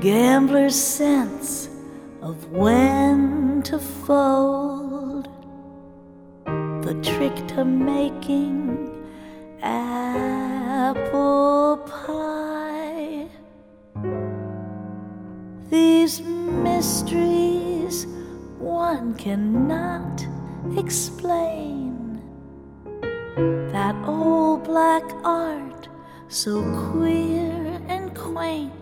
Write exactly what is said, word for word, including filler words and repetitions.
gambler's sense of when to fold, the trick to making apple pie. These mysteries one cannot explain, that old black art so queer and quaint.